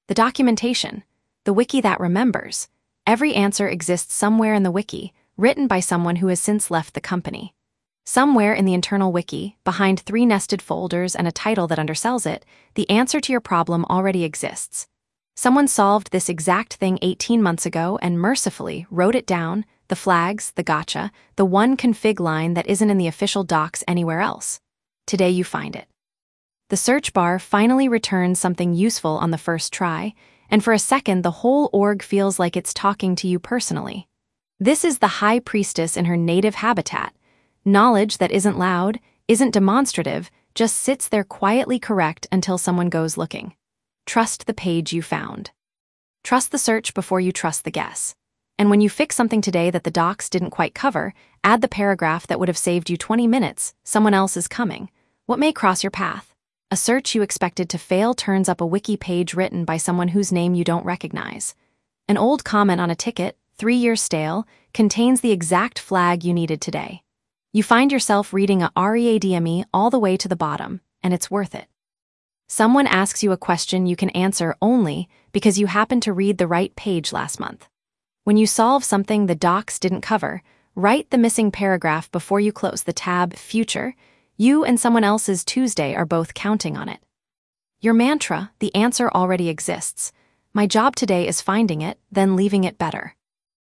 The documentation, the wiki that remembers. Every answer exists somewhere in the wiki, written by someone who has since left the company. Somewhere in the internal wiki, behind 3 nested folders and a title that undersells it, the answer to your problem already exists. Someone solved this exact thing 18 months ago and mercifully wrote it down, the flags, the gotcha, the one config line that isn't in the official docs anywhere else. Today you find it. The search bar finally returns something useful on the first try, and for a second the whole org feels like it's talking to you personally. This is the high priestess in her native habitat. Knowledge that isn't loud, isn't demonstrative, just sits there quietly correct until someone goes looking. Trust the page you found. Trust the search before you trust the guess. And when you fix something today that the docs didn't quite cover, add the paragraph that would have saved you 20 minutes. Someone else is coming. What may cross your path? A search you expected to fail turns up a wiki page written by someone whose name you don't recognize. An old comment on a ticket, 3 years stale, contains the exact flag you needed today. You find yourself reading a README all the way to the bottom, and it's worth it. Someone asks you a question you can answer only because you happened to read the right page last month. When you solve something the docs didn't cover, write the missing paragraph before you close the tab Future. You and someone else's Tuesday are both counting on it. Your mantra, the answer already exists. My job today is finding it, then leaving it better.